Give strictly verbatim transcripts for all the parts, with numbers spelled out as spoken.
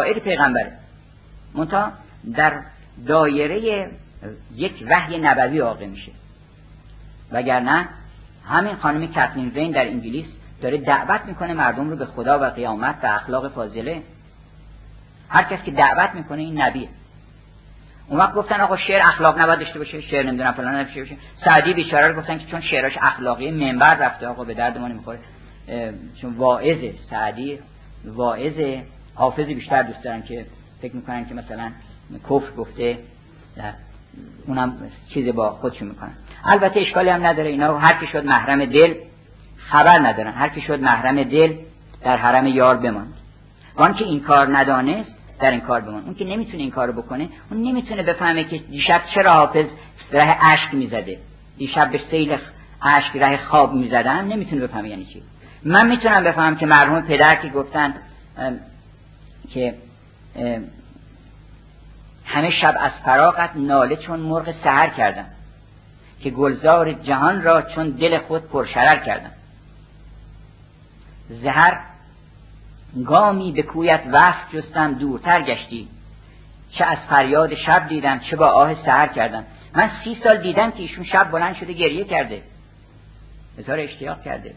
شاعر پیغمبره، منتها در دایره یک وحی نبوی واقع میشه. وگرنه همین خانم کاترین وین در انگلیس داره دعوت میکنه مردم رو به خدا و قیامت و اخلاق فاضله. هر کس که دعوت میکنه این نبیه. اون وقت گفتن آقا شعر اخلاق نباید داشته باشه، شعر نمیدونم فلان نباشه باشه. سعدی بیچاره رو گفتن که چون شعراش اخلاقی منبر رفته، آقا به درد ما نمیخوره، چون واعظه. سعدی واعظه. حافظی بیشتر دوست دارن که فکر میکنن که مثلا کفر گفته، اونم چیز با خودشون میکنن. البته اشکالی هم نداره، اینا هر کی شد محرم دل خبر ندارن، هر کی شد محرم دل در حرم یار بماند. وان که این کار ندانست در این کار بماند. اون که نمیتونه این کارو بکنه، اون نمیتونه بفهمه که دیشب چرا حافظ ره اشک میزده، دیشب به سیل اشک ره خواب میزدن، نمیتونه بفهمه یعنی چی. من میتونم بفهمم که مرحوم پدر که گفتن که همه شب از فراقت ناله چون مرغ سحر کردم، که گلزار جهان را چون دل خود پرشرر کردم. زهر گامی به کویت وصل جستم دورتر گشتی، چه از فریاد شب دیدم چه با آه سحر کردم. من سی سال دیدم که ایشون شب بلند شده گریه کرده، اظهار اشتیاق کرده.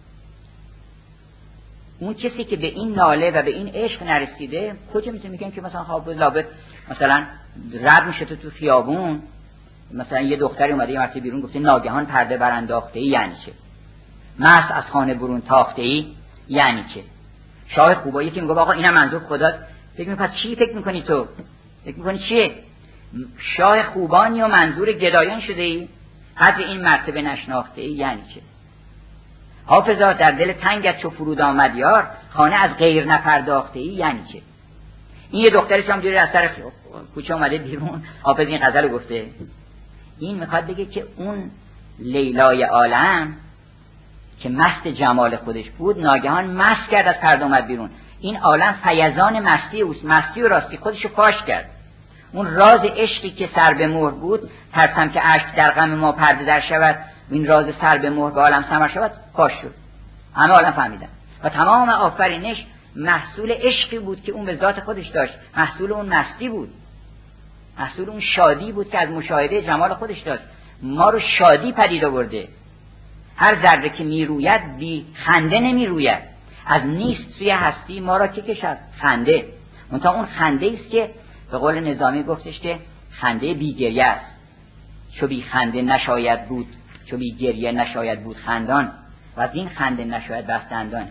اون کسی که به این ناله و به این عشق نرسیده کجا میتونه میگن که مثلا حافظ لابد مثلا رد میشه تو تو خیابون، مثلا یه دختری اومده یه مرتبه بیرون گفته ناگهان پرده برانداخته ای یعنی چه؟ مست از خانه برون تاخته ای یعنی چه؟ شاه خوبایی که میگه آقا اینم منظور خداست، فکر می‌کنی پس چی فکر می‌کنی تو؟ فکر می‌کنی چیه؟ شاه خوبانی و منظور گدایان شده ای؟ قدر این مرتبه نشناخته ای یعنی چه؟ حافظا در دل تنگت چو فرود آمد یار، خانه از غیر نپرداخته ای یعنی چه؟ این یه دخترش هم جوری از سر کوچه اومده بیرون حافظ این غزل گفته. این میخواد بگه که اون لیلای عالم که مست جمال خودش بود ناگهان مست کرد، از پرده اومد بیرون. این عالم فیضان مستی اوست، مستی و راستی خودشو فاش کرد. اون راز عشقی که سر به مهر بود، ترسم که اشک در غم ما پرده در شود، این راز سر به مهر به عالم سمر شود، فاش شد. همه عالم فهمیدن و تمام آفرینش محصول عشقی بود که اون به ذات خودش داشت، محصول اون مستی بود، محصول اون شادی بود که از مشاهده جمال خودش داشت. ما رو شادی پدید آورده. هر ذره که میروید بی خنده نمیروید. از نیست سوی هستی ما را که کشد خنده. منتها اون خنده است که به قول نظامی گفتش که خنده بی گریه است. چو بی خنده نشاید بود، چو بی گریه نشاید بود خندان، و از این خنده نشاید بستندان.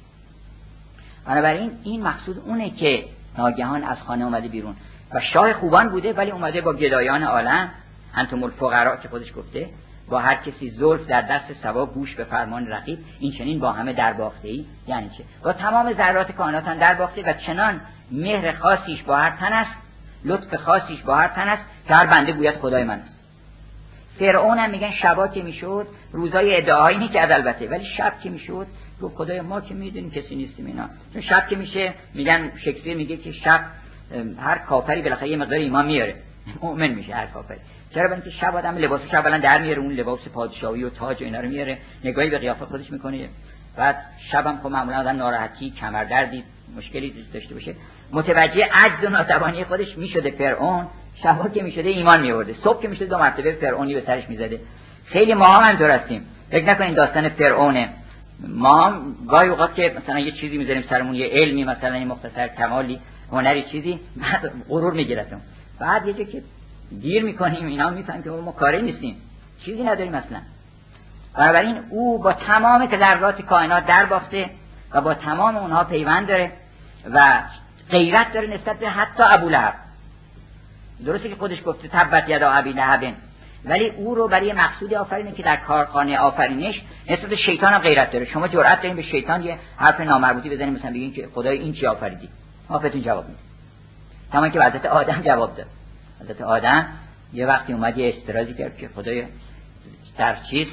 بنابراین این مقصود اونه که ناگهان از خانه اومده بیرون و شاه خوبان بوده، ولی اومده با گدایان عالم، انتم الفقراء که خودش گفته، با هر کسی زلف در دست سوا گوش به فرمان رقیب، این چنین با همه درباخته ای یعنی چه؟ با تمام ذرات کائنات هم درباخته و چنان مهر خاصیش با هر تن است، لطف خاصیش با هر تن است که هر بنده گوید خدای من است. فرعون هم میگن شبا که میشد، روزای ادعایی نی که البته، ولی شب که میشد رو خدای ما که میدونیم کسی نیستیم اینا. چون شب که میشه میگن شکسپیر میگه که شب هر کافری بالاخره یه مقدار ایمان میاره، مؤمن میشه هر کافری. چرا؟ برای اینکه شب آدم لباسش اولا در میاره، اون لباس پادشاهی و تاج و اینا رو میاره، نگاهی به قیافه خودش میکنه. بعد شبم خب معمولا آدم ناراحتی، کمردردی، مشکلی داشته باشه، متوجه عجز و ناتوانی خودش میشده. فرعون شبا که میشده ایمان میورده، صبح که میشده دو مرتبه فرعونی به سرش میزده. خیلی ما هم اینطور هستیم. فکر نکنین داستان فرعونه. ما هم گاهی اوقات که مثلا یه چیزی میذاریم سرمون، یه علمی مثلا یه مختصر کمالی، هنری چیزی، بعد غرور میگیرتون. بعد یه جا که دیر میکنیم اینا میفهمن که ما کاری نیستیم، چیزی نداریم اصلا. بنابراین او با تمام ذرات کائنات در باخته و با تمام اونها پیوند داره و غیرت داره نسبت به حتی ابولهب. درسته که خودش گفته تبت یدا ابی لهب، ولی او رو برای مقصودی آفرینه که در کارخانه آفرینش نسبت به شیطان هم غیرت داره. شما جرأت دارین به شیطان یه حرف نامربوطی بزنین، مثلا بگین که خدای این چی آفریدی، آفتون جواب میده. تمام که حضرت آدم جواب داد. حضرت آدم یه وقتی اومد یه استرازی کرد که خدای در چیز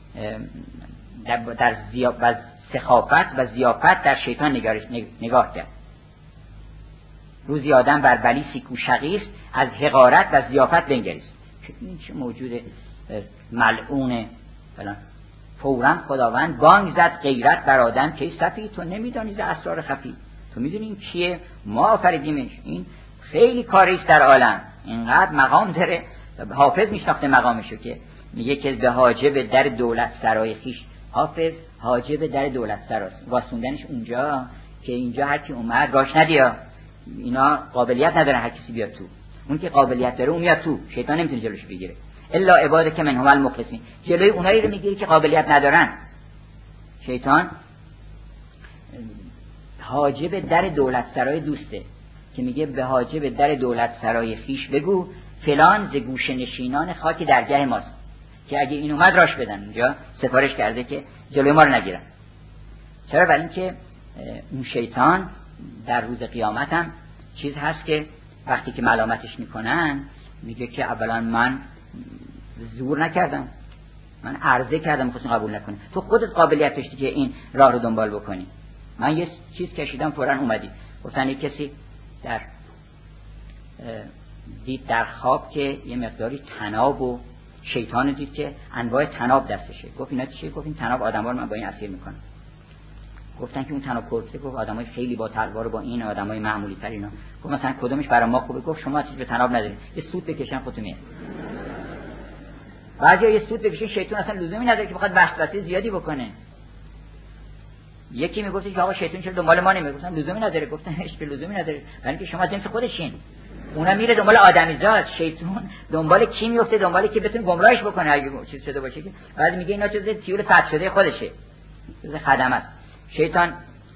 در, در زیافت سخافت و زیافت در شیطان نگارش نگاه کرد. روزی آدم بر بلیسی کو شقیست، از حقارت و زیافت بنگریست. این چه موجود ملعونه فلان. فوراً خداوند بانگ زد غیرت بر آدم که صفی تو نمیدانی ز اسرار خفی. تو میدونی این کیه؟ ما آفریدیمش. این خیلی کاری است در عالم، اینقدر مقام داره. حافظ میشناخته مقامشو که میگه که به حاجب در دولت سرای خیش. حافظ حاجب در دولت سراست، واسوندنش اونجا که اینجا هر کی اومد راش ندیا، اینا قابلیت نداره هر کسی بیاد تو. اون که قابلیت داره اون میاد تو، شیطان نمیتونه جلوش بگیره. الا عباده که منهم المخلصین، جلوی اونایی رو میگیره که قابلیت ندارن. شیطان حاجب در دولت سرای دوسته که میگه به حاجب در دولت سرای خیش بگو فلان ز گوشه نشینان خاک درگاه ماست، که اگه این اومد راش بدن. اونجا سفارش کرده که جلوی ما رو نگیرن. چرا؟ برای اینکه اون شیطان در روز قیامت هم چیز هست که وقتی که ملامتش میکنن میگه که اولا من زور نکردم، من عرضه کردم میخواستم قبول نکنی، تو خودت قابلیت داشتی که این راه رو دنبال بکنی. من یه چیز کشیدم فوراً اومدی. گفتن یک کسی در دید در خواب که یه مقداری طناب و شیطان دید که انواع طناب دستشه. گفت اینا چیه؟ گفت این طناب آدم‌ها رو من با این اسیر میکنم. گفتن که اون طناب پرسه، گفت آدمای خیلی با تلوار با این آدمای معمولی تر اینا. گفت مثلا کدومش برای ما خوبه؟ گفت شما چیز به طناب ندارید، یه سوت بکشن خودتون میاد. بعضی یه سوت بکشن، شیطان اصلا لزومی نداره که بخواد وسوسه زیادی بکنه. یکی میگفت که آقا شیطان چرا دنبال ما نمیاد؟ گفتن لزومی نداره. گفتن هیچ لزومی نداره، برای اینکه شما جنس خودشین. اونا میره دنبال آدمیزاد، شیطان دنبال کی میفته؟ دنبالی که بتونه گمراهش بکنه اگه چیز شده باشه. که بعد میگه اینا چیز تیول فتح شده خودشه، چیز خدمه است. شیطان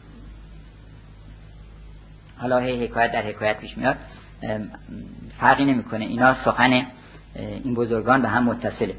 حالا هی حکایت در حکایت پیش میاد، فرقی نمیکنه، اینا سخن این بزرگان به هم متصله.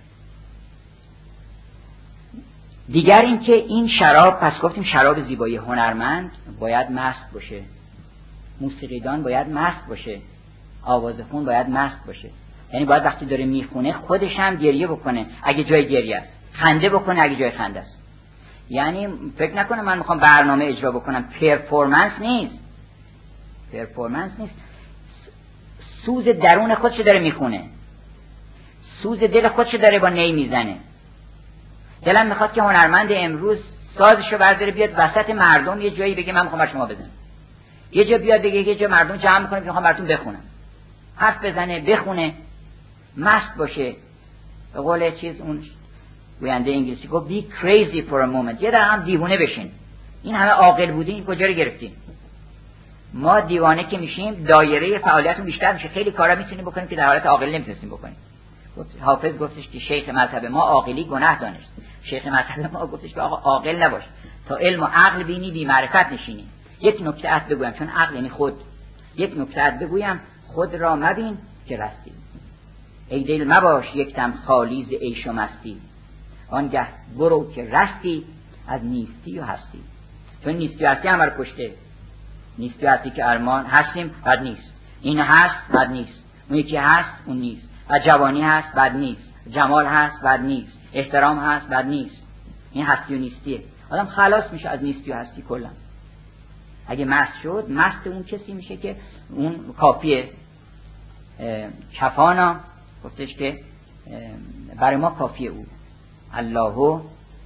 دیگر این که این شراب، پس گفتیم شراب زیبایی، هنرمند باید مست باشه، موسیقیدان باید مست باشه، آوازخون باید مست باشه. یعنی باید وقتی داره میخونه خودش هم گریه بکنه اگه جای گریه است، خنده بکنه اگه جای خنده است. یعنی فکر نکنه من میخوام برنامه اجرا بکنم، پرفورمنس نیست، پرفورمنس نیست. سوز درون خودش داره میخونه، سوز دل خودش داره با نی میزنه. دلم میخواد که هنرمند امروز سازشو برداره بیاد وسط مردم یه جایی بگه من میخوام بر شما بزنم، یه جا بیاد بگه یه جا مردم جمع میکنه میخوام براتون بخونم، حرف بزنه، بخونه، مست باشه. به قول چیز اون گوینده انگلیسی گفت be crazy for a moment، یه در هم دیوونه بشین. این همه عاقل بودین کجا رو گرفتین؟ ما دیوانه که میشیم دایره فعالیتمون بیشتر میشه، خیلی کارا میتونیم بکنیم که در حالت عاقل نمیتونستیم بکنیم. حافظ گفتش که شیخ مذهب ما عاقلی گناه دانست، شیخ مذهب ما گفتش که آقا عاقل نباش، تا علم و عقل بینی بی معرفت نشینی. یک نکته ات بگویم، چون عقل یعنی خود، یک نکته ات بگویم، خود را مبین که رستی، ای دل مباش یک دم خالی ز عیش و مستی، آنگه برو که رستی از نیستی و هستی. چون نیستی و هستی همه رو کشته. نیستی و هستی که ارمان هستیم بد نیست، این هست بد نیست، اون یکی هست اون نیست، و جوانی هست بد نیست، جمال هست بد نیست، احترام هست بد نیست. این هستی و نیستیه. آدم خلاص میشه از نیستی و هستی کلا. اگه مست شد، مست اون کسی میشه که اون کافیه. کفانا گفتش که برای ما کافیه او، الله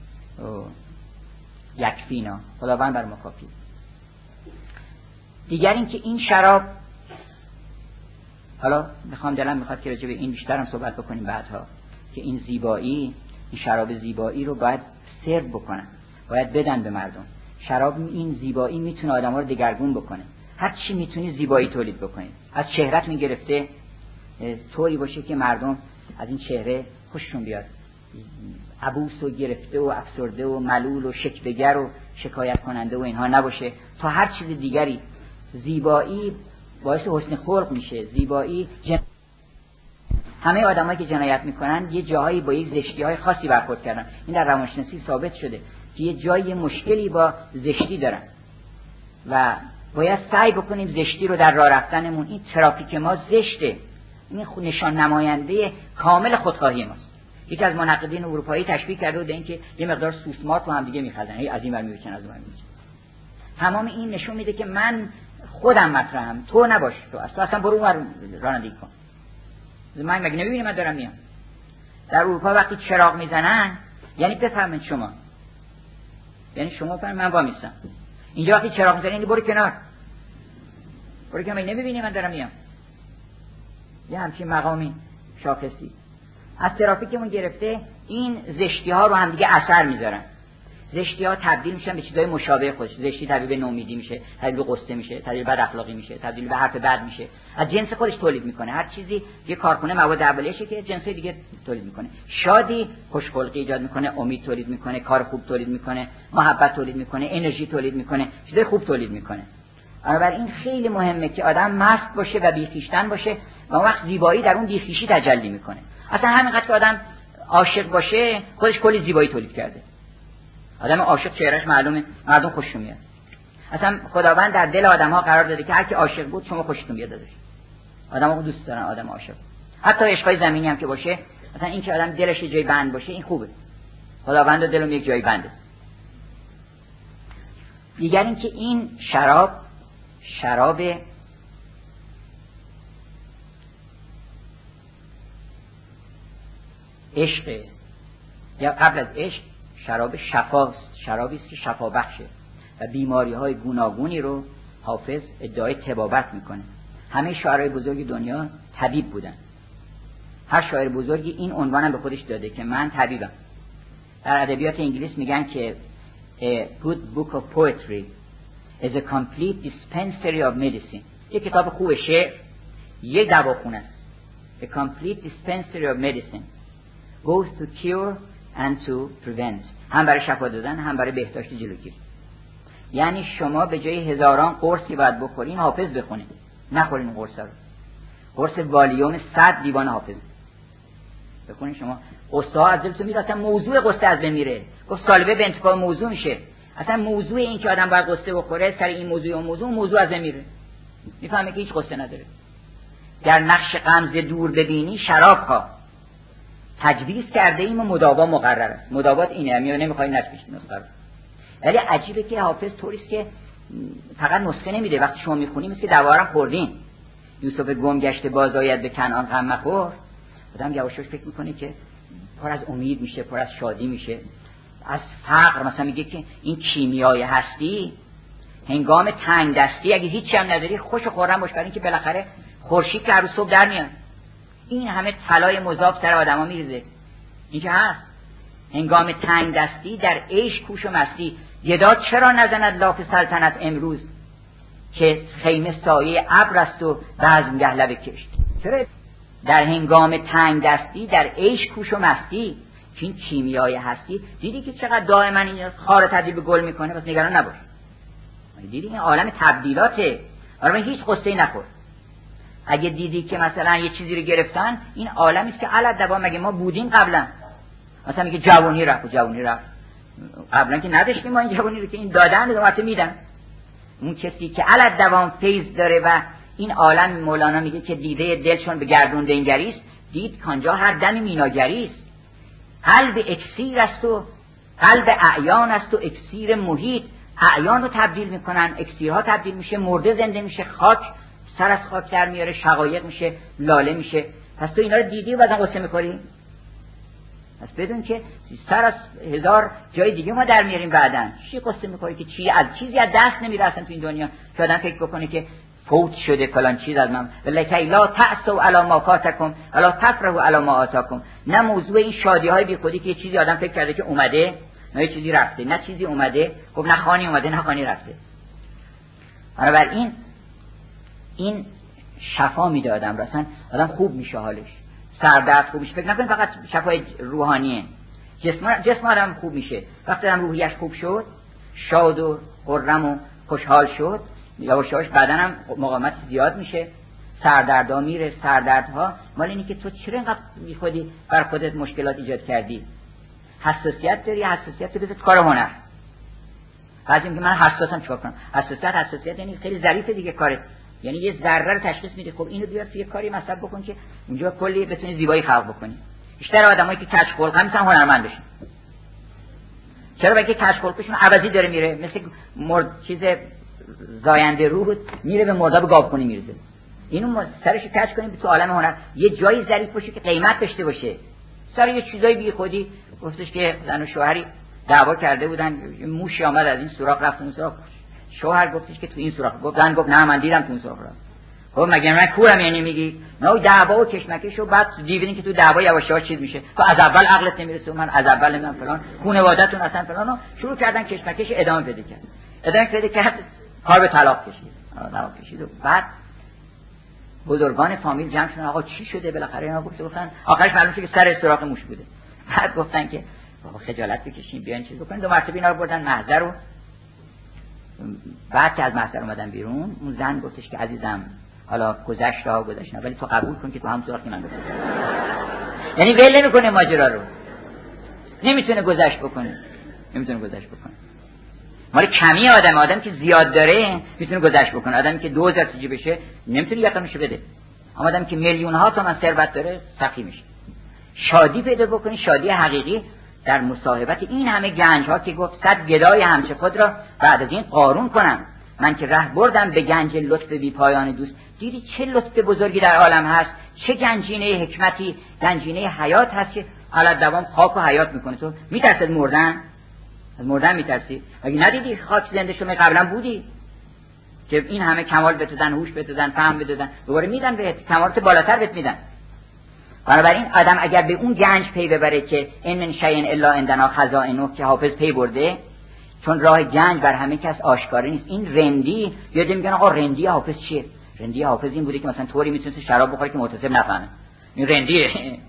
یکفینا، خداوند برای ما کافیه. دیگر این که این شراب، حالا میخوام دلم میخواد که راجع به این بیشتر هم صحبت بکنیم بعدها، که این زیبایی، این شراب زیبایی رو باید سرو بکنن، باید بدن به مردم. شراب این زیبایی میتونه آدم‌ها رو دگرگون بکنه. هر چی میتونی زیبایی تولید بکنی، از چهرهت میگرفته طوری باشه که مردم از این چهره خوششون بیاد، عبوس و گرفته و افسرده و ملول و شکوه‌گر و شکایت کننده و اینها نباشه، تا هر چیز دیگری. زیبایی باعث حسن خلق میشه. زیبایی جن... همه آدمایی که جنایت میکنن یه جاهایی با یک زشتی‌های خاصی برخورد کردن. این در روانشناسی ثابت شده که یه جایی مشکلی با زشتی دارن و باید سعی بکنیم زشتی رو در راه رفتنمون، این ترافیک ما زشته، این نشان نماینده کامل خودخواهی ماست. یکی از منقدین اروپایی تشبیه کرده به اینکه یه مقدار سوسمارت با هم دیگه می‌خزن، هی از این ور می‌کشن از اون ور می‌کشن. تمام این نشون میده که من خودم مطرحم، تو نباش، تو اصلا اصلا برو اون رانندگی کن. من مگه نمی‌بینی من دارم میام؟ در اروپا وقتی چراغ میزنن یعنی بفهمید شما، یعنی شما بفهمید من وامیستم. اینجا وقتی چراغ می‌زنی یعنی برو کنار، برو کنار، نمی‌بینی من دارم میام. یه همچین مقامی شاخصی از ترافیکمون گرفته. این زشتی ها رو هم دیگه اثر میذارن. زشتی ها تبدیل میشن به چیزای مشابه خودش. زشتی تبدیل به نومیدی میشه، تبدیل به قصه میشه، تبدیل به بد اخلاقی میشه، تبدیل به حرف بد میشه. از جنس خودش تولید میکنه. هر چیزی یه کارخونه مواد اولیه‌شه که جنس دیگه تولید میکنه. شادی خوشخلقی ایجاد میکنه، امید تولید میکنه، کار خوب تولید میکنه، محبت تولید میکنه، انرژی تولید میکنه، چیزای خوب تولید میکنه. بنابراین خیلی مهمه که آدم مست باشه و بی‌خویشتن باشه و اون وقت زیبایی در اون بی‌خویشی تجلی میکنه. اصلا همینقدر که آدم عاشق باشه خودش کلی زیبایی تولید کرده. آدم عاشق چهرهش معلومه، مردم خوششون میاد. اصلا خداوند در دل آدم‌ها قرار داده که هر کی عاشق بود شما خوشتون بیاد ازش. آدم‌ها دوست دارن آدم عاشق. حتی عشقای زمینی هم که باشه، مثلا این که آدم دلش یه جای بند باشه این خوبه. خداوند دلم یک جای بنده. دیگر این که این شراب شراب عشق یا قبل از عشق شراب شفاست، شرابی است که شفا بخشه و بیماری های گوناگونی رو حافظ ادعای طبابت میکنه. همه شاعرای بزرگ دنیا طبیب بودن. هر شاعر بزرگی این عنوانم به خودش داده که من طبیبم. در ادبیات انگلیس میگن که a good book of poetry is a complete dispensary of medicine. یک کتاب خوب شعر یک دواخونه است. A complete dispensary of medicine goes to cure and to prevent. هم برای شفا دادن هم برای بهداشت جلوگیری. یعنی شما به جای هزاران قرصی باید بخورین حافظ بخونید، نخورین قرص رو. قرص والیوم صد دیوان حافظ بخونین. شما قصه ها از دلتون میره، اصلا موضوع قصه از بین میره. گفت سالبه به انتفاع موضوع میشه. اصلا موضوع این که آدم باید قصه بخوره سر این موضوع و موضوع موضوع از بین میره، میفهمه که هیچ قصه نداره. در نقش غمزه دور ببینی شراب ها تجویز کرده ایم و مداوا مقرر است. مداوات اینه، میونه نمیخوای نچشید نسخه. ولی عجیبه که حافظ طوریست که فقط نسخه نمیده. وقتی شما میخونی مثل که دوارم خوردین. یوسف گم گشته باز آید به کنعان غم مخور. آدم یواشاش فکر میکنه که پر از امید میشه، پر از شادی میشه. از فقر مثلا میگه که این کیمیای هستی هنگام تنگ دستی اگه هیچی هم نداری خوش و خورم باش، برای اینکه بالاخره خورشید که هر روز صبح در میاد. این همه طلای مذاب سر آدما میریزه. این که هست هنگام تنگ دستی در عیش کوش و مستی. گدا چرا نزند لاف سلطنت امروز که خیمه سایه ابر است و بزمگه لب کشت. چرا در هنگام تنگ دستی در عیش کوش و مستی؟ که این کیمیای هستی دیدی که چقدر دائما این خار تبدیل به گل میکنه. بس نگران نباش. دیدی این عالم تبدیلاته. آره هیچ قصه‌ای نخور. اگه دیدی که مثلا یه چیزی رو گرفتن، این عالمی است که علت دوام مگه ما بودیم قبلا. مثلا میگه جوانی رفت و جوانی رفت. قبلا که نداشتیم ما این جوانی رو که این دادن رو وقتی میدن. اون کسی که علت دوام فیض داره و این عالم مولانا میگه که دیده دلشون به گردون دنگریست، دید کانجا هر دمی میناگریست. قلب اکسیر است و قلب اعیان است و اکسیر محیط. اعیان رو تبدیل میکنن، اکسیرها تبدیل میشه، مرده زنده میشه، خاک سر از خاک در میاره، شقایق میشه، لاله میشه. پس تو اینا رو دیدی و بعدن قصه میخوری؟ پس بدون که سر از هزار جای دیگه ما در میاریم بعدن. چی قصه میخوری که چی از چیزی از دست نمیره اصلا تو این دنیا که آدم فکر بکنه که فوت شده فلان چیز از من. ولکی لا تأسوا علی ما فاتکم ولا تفرحوا علی ما آتاکم. نه موضوع این شادی های بی خودی که یه چیزی آدم فکر کرده که اومده، نه چیزی رفته، نه چیزی اومده، خب نه خانی اومده نه خانی رفته. بنابراین این شفا میده آدم را، اصلا آدم خوب میشه، حالش سردرد خوب میشه. فکر نکن فقط شفای روحانیه، جسم جسم آدم خوب میشه. وقتی آدم روحیش خوب شد، شاد و خرم و خوشحال شد، یواش یواش بدنم مقاومت زیاد میشه، سردردها میره. سردردها مال اینه که تو چرا اینقدر بی خودی بر خودت مشکلات ایجاد کردی. حساسیت داری، حساسیت بذار کار هنر. بعضی میگه من حساسم چیکار کنم؟ حساسیت حساسیت یعنی خیلی ظریفه دیگه کارت، یعنی یه ذره رو تشخیص میده. خب اینو بیار توی کاری مصرف بکن که اونجا کلی بتونی زیبایی خلق بکنی. بیشتر آدمایی که کج خلقن میشن هنرمند بشن. چرا؟ بلکه کج خلقشون عوضی داره میره، مثل مرد چیز زاینده روح میره به مرداب گاوخونی میرزه. اینو سرش کج کنیم تو عالم هنر، یه جایی ظریف باشه که قیمت داشته باشه. سر یه چیزای بی خودی گفتش که زن و شوهری دعوا کرده بودن، موشی آمد از این سوراخ رفت اون سوراخ، شوهر گفتش که تو این سوراخ. گفت زن گفت نه من دیدم تو اون سوراخ. خب مگه من کورم یعنی میگی؟ نه دعوا و کشمکش و بعد دیدین که تو دعوا یواش یواش چیز میشه. تو از اول عقلت نمیرسه و من از اول من فلان خانواده‌تون اصلا فلانو شروع کردن کشمکش ادامه بده کرد. ادامه بده کرد کار به طلاق کشید. طلاق کشید و بعد بزرگان فامیل جمع شدن آقا چی شده بالاخره اینا گفتن آخرش معلوم شد که سر سوراخ موش بوده. بعد گفتن که بابا خجالت بکشین بیاین چیز بکنین. دو مرتبه اینا رو بردن محضر رو. بعد که از محضر اومدن بیرون اون زن گفتش که عزیزم حالا گذشت ها گذشت نه ولی تو قبول کن که تو هم سوراخی من گذشت. یعنی ول نمیکنه ماجرا رو. نمیتونه گذشت بکنه. نمیتونه گذشت بکنه. مال کمی آدم آدم که زیاد داره میتونه گذشت بکنه. آدمی که دو هزار تیجی بشه نمیتونه یقمشو بده. اما آدمی که میلیون ها تومان ثروت داره سخی میشه. شادی پیدا بکنی، شادی حقیقی در مصاحبت این همه گنج ها که گفت صد گدای همچه خود را بعد از این قارون کنم. من که ره بردم به گنج لطف بی پایان دوست. دیدی چه لطف بزرگی در عالم هست، چه گنجینه حکمتی، گنجینه حیات هست که حالا دوام خاک و حیات میکنه. تو میترسید مردن؟ از مردن میترسی؟ اگه ندیدی خاک زنده شو قبلا بودی که این همه کمال بتدن، هوش بتدن، فهم بتدن، دوباره میدن بهت کمالات بالاتر بهت میدن. بنابراین آدم اگر به اون گنج پی ببره که ان من شیء الا عندنا خزائنه که حافظ پی برده، چون راه گنج بر همه کس آشکار نیست. این رندی یاد میگن آقا رندی حافظ چیه؟ رندی حافظ این بوده که مثلا طوری میتونه شراب بخوره که معتصم نفهمه. این رندیه.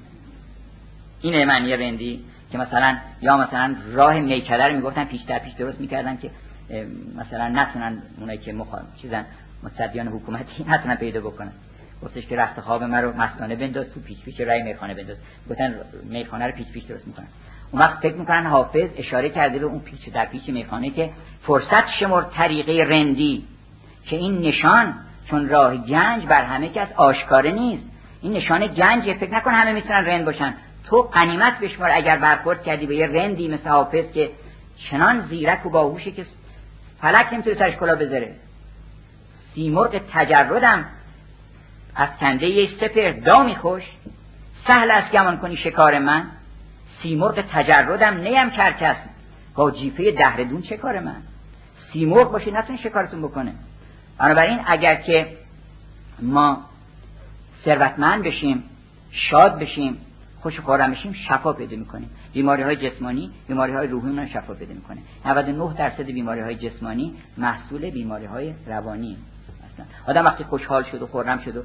این معنی رندی که مثلا یا مثلا راه میکده رو میگفتن پیش در پیش درست میکردن که مثلا نتونن اونایی که مخالف چیزن مصدیان حکومتی نتونن پیدا بکنن. گفتش که رخت خواب من رو مستانه بنداز تو پیچ پیچ رای میخانه بنداز. گفتن میخانه رو پیچ پیچ درست میکنن. اون وقت فکر میکنن حافظ اشاره کرده به اون پیچ در پیچ میخانه که فرصت شمر طریقه رندی که این نشان چون راه گنج بر همه کس آشکار نیست. این نشانه گنجه. فکر نکن همه میتونن رند باشن. تو غنیمت بشمار اگر برخورد کردی به یه رندی مثل حافظ که چنان زیرک و باهوشه که فلک نمیتونه سرش کلا بذاره. سیمرغ تجردم از کنده یه سپر دامی خوش سهل است گمان کنی شکار من. سیمرغ تجردم نیم کرکس با جیفه دهردون چه کار من. سیمرغ باشه نتونه شکارتون بکنه. بنابراین اگر که ما ثروتمند بشیم، شاد بشیم، خوش و خرم بشیم، شفا پیدا میکنیم. بیماری های جسمانی، بیماری های روحی ما شفا پیدا میکنه. نود و نه درصد بیماری های جسمانی محصول بیماری های روانی هستن. آدم وقتی خوشحال شد و خرم شد و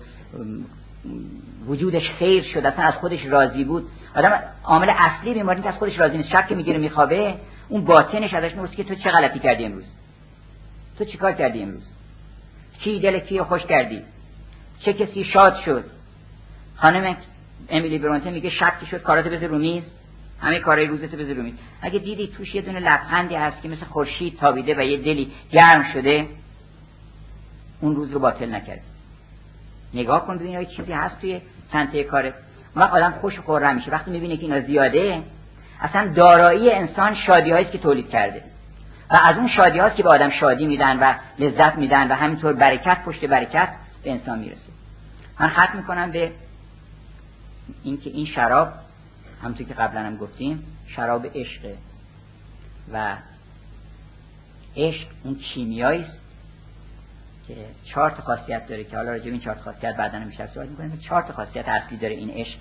وجودش خیر شد، اصلا از خودش راضی بود، آدم عامل اصلی بیماری که از خودش راضی نیست. شب که میگیره میخوابه، اون باطنش ازش میپرسه که تو چه غلطی کردی امروز؟ تو چیکار کردی امروز؟ کی دل کی خوش کردی؟ چه کسی شاد شد؟ خانم امیلی برونته میگه شب که شد کاراتو بذار رو میز، همه کارهای روزتو بذار رو میز. اگه دیدی توش یه دونه لبخندی هست که مثل خورشید تابیده و یه دلی گرم شده، اون روز رو باطل نکردی. نگاه کن ببین چه چیزی هست توی سنته کارت. وقت آدم خوش و خرم میشه وقتی میبینه که اینا زیاده. اصلا دارایی انسان شادی‌هایی است که تولید کرده و از اون شادی‌هاست که به آدم شادی میدن و لذت میدن و همینطور برکت پشت برکت به انسان میرسه. من ختم میکنم به این که این شراب همونطور که قبلا هم گفتیم شراب عشقه و عشق اون کیمیایی است که چهار تا خاصیت داره که حالا راجع به این چهار تا خاصیت بعداً هم بیشتر صحبت می‌کنیم. چهار تا خاصیت اصلی داره این عشق.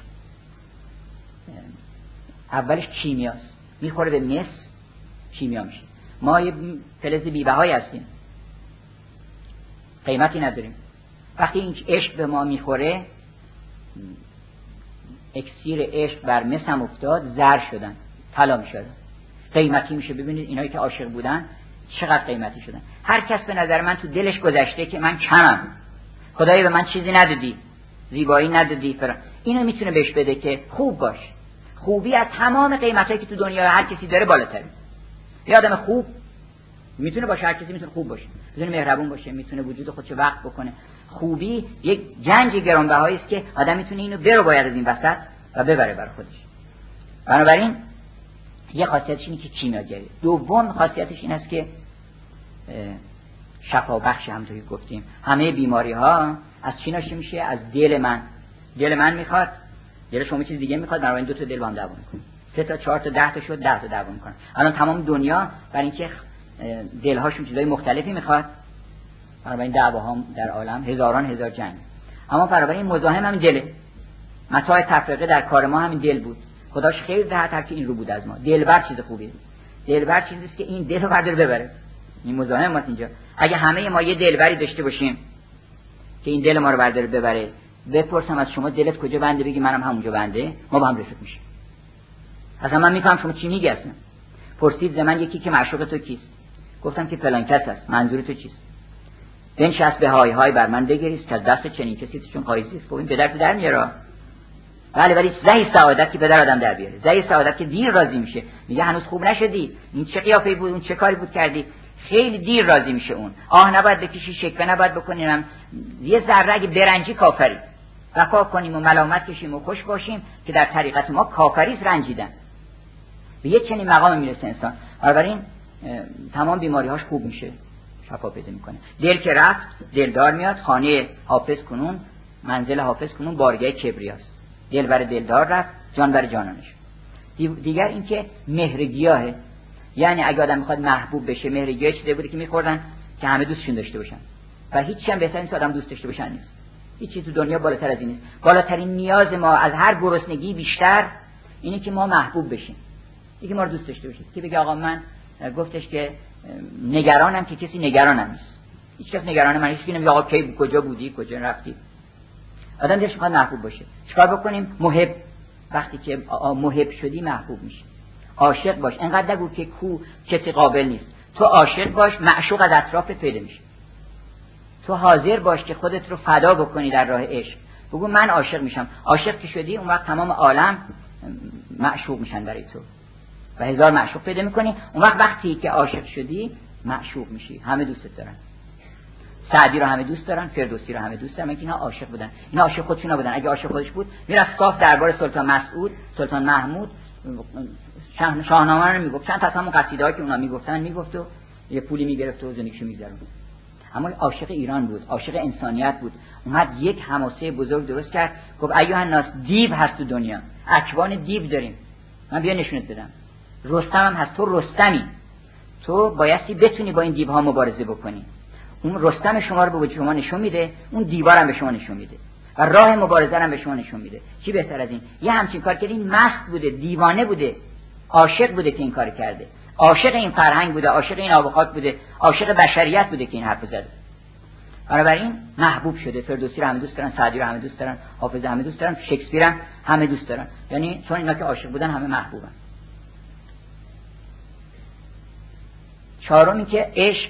اولش کیمیاست. میخوره به مس کیمیا میشه. ما یه فلز بی‌بهای هستیم، قیمتی نداریم. وقتی این عشق به ما میخوره، اکسیر عشق بر مس هم افتاد، زر شدن، طلا میشدن، قیمتی میشه. ببینید اینایی که عاشق بودن چقدر قیمتی شدن. هر کس به نظر من تو دلش گذشته که من کمم، خدایی به من چیزی ندادی، زیبایی ندادی فرا، اینو میتونه بهش بده که خوب باش. خوبی از تمام قیمتایی که تو دنیا هر کسی داره بالاتره. یه آدم خوب میتونه باشه، هر کسی میتونه خوب باشه، میتونه مهربون باشه، میتونه وجود خودشو وقف بکنه. خوبی یک گنج گرانبهایی است که آدم میتونه اینو برو باید از این وسط و ببره بر خودش. بنابراین یه خاصیتش اینه که کیمیاگری. دوم خاصیتش این است که شفا بخش. همونطوری که گفتیم همه بیماری ها از چی ناشی میشه؟ از دل من. دل من میخواد، دل شما چیز دیگه میخواد، بنابراین دو تا دل با هم دعوا میکنه. سه تا چهار تا ده تا شد، ده تا دعوا میکنه. الان تمام دنیا برای اینکه دلهاشون چیزای مختلفی میخواد. بنابراین دعواها در عالم هزاران هزار جنگ. اما بنابراین مزاحم همین دله. متاع تفرقه در کار ما همین دل بود. خداش خیلی راحت‌تر که این رو بود از ما. دلبر چیز خوبیه. دلبر چیزی است که این دل رو برداره ببره. این مزاحم ما اینجا. اگه همه ما یه دلبری داشته باشیم که این دل ما رو برداره ببره، بپرسم از شما دلت کجا بنده، بگی منم همونجا بنده، ما با هم رفیق میشیم. اصلا من میفهم شما چی میگی اصلا. پرسید ز من یکی که معشوق تو کیست؟ گفتم که فلان کس است. منظور تو چیست؟ بنشست به های های بر من بگریست که از دست چنین کسی چون قایزیست. ببین پدر تو در میاره. بله ولی زهی سعادت که پدر آدم در بیاره. زهی سعادت که دیر راضی میشه. میگه هنوز خوب نشدی. این چه قیافه‌ای بود، اون چه کاری بود کردی. خیلی دیر راضی میشه اون. آه نباید بکشی، شکوه نباید بکنیم. یه ذره اگه برنجی کافری. وفا کنیم و ملامت کشیم و خوش باشیم که در طریقت ما کافری رنجیدن. به یه چنین مقام میرسه انسان. بنابراین تمام بیماری‌هاش خوب میشه. شفا پیدا میکنه. دل که رفت دلدار میاد. خانه حافظ کنون، منزل حافظ کنون بارگاه کبریاست. دل بر دلدار رفت، جان بر جانانش. دیگر اینکه مهرگیاهه. یعنی اگه آدم میخواد محبوب بشه، مهرگیاه چیزی بوده که میخوردن که همه دوستشون داشته باشن. و هیچ هم بهتر نیست آدم دوست داشته باشن نیست. هیچ چیز تو دنیا بالاتر از این نیست. بالاترین نیاز ما از هر گرسنگی بیشتر اینه که ما محبوب بشیم. یکی ما رو دوست داشته باشه. که بگه آقا من گفتش که نگرانم که کسی نگرانم نیست. هیچ کس نگران من نیست که نمیگه آقا کی کجا بودی، کجا رفتی. آدم دلش میخواد محبوب باشه. چیکار بکنیم؟ محب. وقتی که محب شدی محبوب میشی. عاشق باش. انقدر نگو که کو کسی قابل نیست. تو عاشق باش، معشوق از اطرافت پیدا میشه. تو حاضر باش که خودت رو فدا بکنی در راه عشق. بگو من عاشق میشم. عاشق که شدی اون وقت تمام عالم معشوق میشن برای تو. و هزار معشوق پیدا میکنی. اون وقت وقتی که عاشق شدی معشوق میشی. همه دوستت دارن. سعدی رو همه دوست دارن، فردوسی رو همه دوست دارن. اینا عاشق بودن. اینا عاشق خودشون نبودن. اگه عاشق خودش بود میرفت صاف دربار سلطان مسعود، سلطان محمود شاهنامه رو میگفت. چند تا همون قصیده‌ای که اونا میگفتن میگفت و یه پولی میگرفت و زندگیشو میگذروند. اما عاشق ایران بود، عاشق انسانیت بود. اومد یک حماسه بزرگ درست کرد. گفت ایها الناس، دیو هست تو دنیا. اکوان دیو داریم. من بیا نشونت بدم. رستم هم هست. تو رستمی. تو بایستی بتونی با این دیوها مبارزه بکنی. اون رستم شما رو به شما نشون میده، اون دیوار هم به شما نشون میده و راه مبارزه هم به شما نشون میده. چی بهتر از این؟ یه همچین کار کرد. این مست بوده، دیوانه بوده، عاشق بوده که این کار کرده. عاشق این فرهنگ بوده، عاشق این آب و خاک بوده، عاشق بشریت بوده که این حرف زده. بنابراین محبوب شده. فردوسی رو همه دوست دارن، سعدی رو همه دوست دارن، حافظ همه دوست دارن، شکسپیر هم همه دوست دارن. یعنی چون اینا که عاشق بودن همه محبوبن. چهارمی که عشق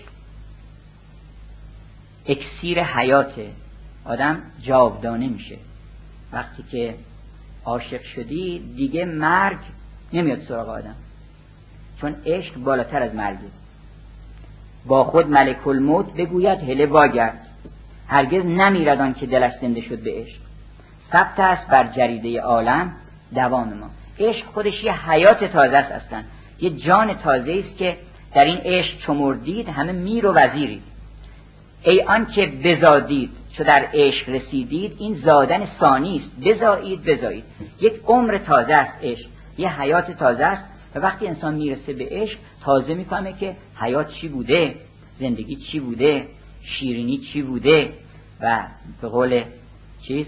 اکسیر حیاته. آدم جاودانه میشه. وقتی که عاشق شدی دیگه مرگ نمیاد سراغ آدم، چون عشق بالاتر از مرگه. با خود ملک الموت بگوید هله واگرد، هرگز نمیرد آن که دلش زنده شد به عشق. ثبت است بر جریده عالم دوام ما. عشق خودش یه حیات تازه است، اصلا یه جان تازه است که در این عشق چمردید همه میر و وزیرید. ای آن که بزادید چو در عشق رسیدید، این زادن ثانی است. بزایید بزایید. یک عمر تازه است عشق، یه حیات تازه است. و وقتی انسان میرسه به عشق تازه میفهمه که حیات چی بوده، زندگی چی بوده، شیرینی چی بوده. و به قول چیز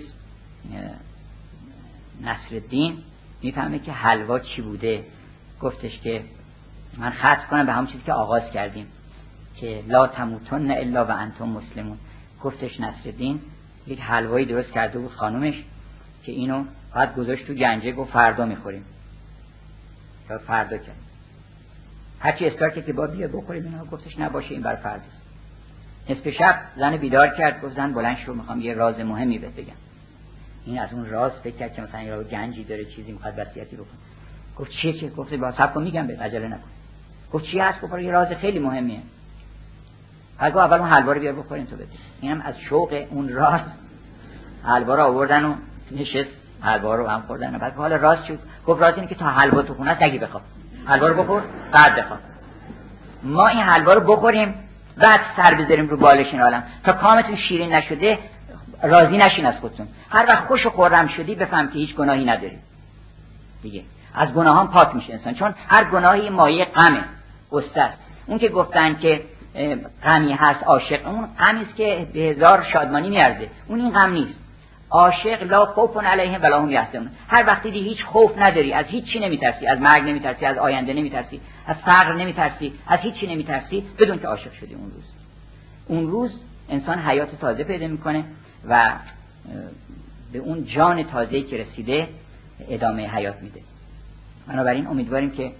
نصرالدین میفهمه که حلوا چی بوده. گفتش که من ختم کنم به همون چیزی که آغاز کردیم که لا تموتن الا و انتم مسلمون. گفتش نصرالدین یک حلوایی درست کرده بود خانومش که اینو بعد گذاشت تو گنجه، گفت فردا میخوریم. تا فردا کرد. هرچی اصرار کرد که با بیا بخوریم اینا، گفتش نباشه این بر فردا. نصف شب زن بیدار کرد، گفت زن بلند شو میخوام یه راز مهمی بهت بگم. این از اون راز فکر کرد که مثلا یه گنجی داره، چیزی میخواد وصیتی بکنه. گفت چیه چیه؟ گفت با صبر کن میگم بهت، عجله نکن. گفت چی هست؟ گفت یه راز خیلی مهمیه. اگه اول اون حلوا رو بیار بخوریم تو بده. اینم از شوق اون راز حلوا رو آوردن و نشست حلوا رو هم خوردن. بعد حالا راز شد. گفت راز اینه که تا حلوا تو خونه است نگی بخواب. حلوا رو بخور بعد بخواب. ما این حلوا رو بخوریم بعد سر بذاریم رو بالش این عالم. تا کامتون شیرین نشده راضی نشین از خودتون. هر وقت خوش و خرم شدی بفهم که هیچ گناهی نداری. دیگه از گناهان پاک میشه انسان، چون هر گناهی مایه غمه، غصه است. اون که گفتن که غمی هست عاشق، اون غمی است که به هزار شادمانی میارزه، اون این غم نیست. عاشق لا خوف علیهم ولا هم یحزنون، هر وقتی دی هیچ خوف نداری، از هیچ چی نمیترسی، از مرگ نمیترسی، از آینده نمیترسی، از فقر نمیترسی، از هیچ چی نمیترسی، بدون که عاشق شدی. اون روز اون روز انسان حیات تازه پیدا میکنه و به اون جان تازه‌ای که رسیده ادامه حیات میده. بنابراین امیدواریم که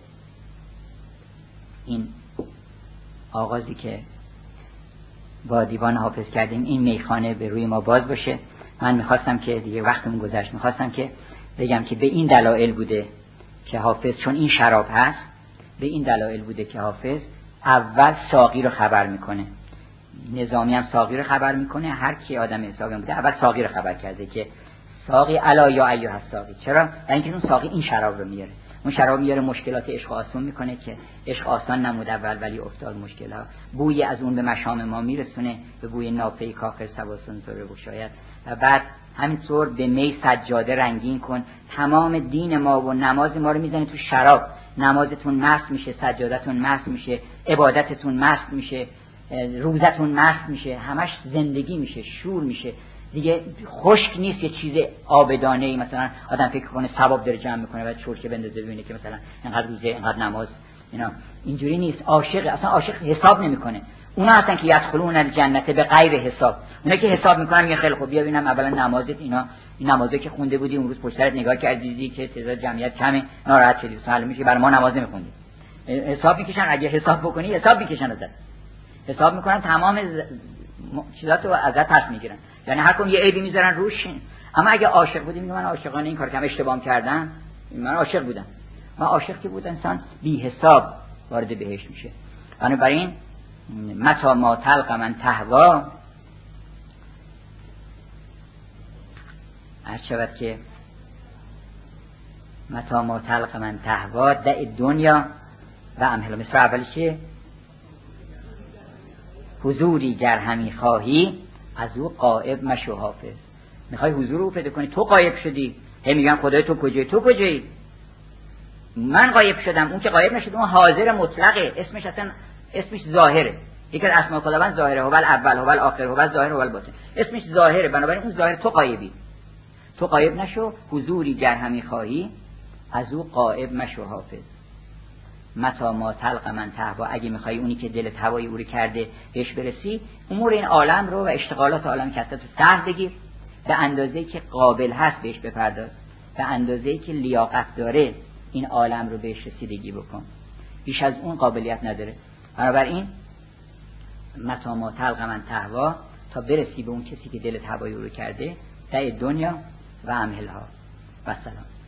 این آغازی که با دیوان حافظ کردیم، این میخانه به روی ما باز باشه. من میخواستم که دیگه وقتمون گذشت، میخواستم که بگم که به این دلایل بوده که حافظ، چون این شراب هست، به این دلایل بوده که حافظ اول ساقی رو خبر میکنه. نظامی هم ساقی رو خبر میکنه، هر کی آدم حسابی بوده اول ساقی رو خبر کرده که ساقی الا یا ایها الساقی. چرا؟ برای اینکه اون ساقی این شراب رو میاره، اون شراب میاره مشکلات عشق آسان میکنه که عشق آسان نمود اول ولی افتاد مشکلات. بوی از اون به مشام ما میرسونه، به بوی نافه کاخر سواسون زره بشاید. و بعد همینطور به می سجاده رنگین کن، تمام دین ما و نماز ما رو میزنه تو شراب. نمازتون مست میشه، سجادتون مست میشه، عبادتتون مست میشه، روزتون مست میشه، همش زندگی میشه، شور میشه، دیگه خشک نیست. یه چیز آبدانه ای مثلا آدم فکر کنه ثواب داره جمع میکنه و چرکه بندازه ببینه که مثلا اینقدر روزه اینقدر نماز، اینا اینجوری نیست. عاشق اصلا عاشق حساب نمیکنه. اونا هستن که یدخلون الجنت به غیر حساب. اونا که حساب میکنن میگن خیلی خوب بیا ببینم اولا نمازت، اینا این نمازی که خونده بودی اون روز پشت سرت نگاه کردی دیدی که تعداد جمعیت کمه، ناراحت شدی، مثلا میشه برای ما نماز نمیخوندی. حساب میکشن، اگه حساب بکنی حساب میکشن ازت، حساب میکنن، تمام چیزاتو ازت پس میگیرن، یعنی هر کم یه عیبی میذارن روش. اما اگه عاشق بودی میگه من عاشقانه این کار کردم، اشتباه کردم، من عاشق بودم. ما عاشق که بود انسان بی حساب وارد بهشت میشه. بنابراین متا ما تلق من تهوا، هر شود که متا ما تلق من تهوا دع دنیا و امهل. مثل اولی که حضوری گر همی خواهی از او غایب مشو حافظ. میخوای حضور رو پیدا کنی، تو غایب شدی، هی میگن خدای تو کجایی، تو کجایی؟ من غایب شدم، اون که غایب نشد، اون حاضر مطلقه، اسمش اصلا اسمش ظاهره. یکی از اسماء خداوند ظاهره، هو الاول هو الاخر هو الظاهر هو الباطن، اسمش ظاهره. بنابراین اون ظاهر، تو غایبی، تو غایب نشو. حضوری گر همی خواهی از او غایب مشو حافظ. متا ما تلق من تهوا، اگه میخوای اونی که دلت هوای او رو کرده بهش برسی، امور این عالم رو و اشتغالات عالم که هست سهل بگیر، به اندازه‌ای که قابل هست بهش بپرداز، به اندازه‌ای که لیاقت داره این عالم رو بهش رسیدگی بکن، بیش از اون قابلیت نداره. بنابراین متا ما تلق من تهوا، تا برسی به اون کسی که دلت هوای او رو کرده، دع دنیا و امهلها و سلام.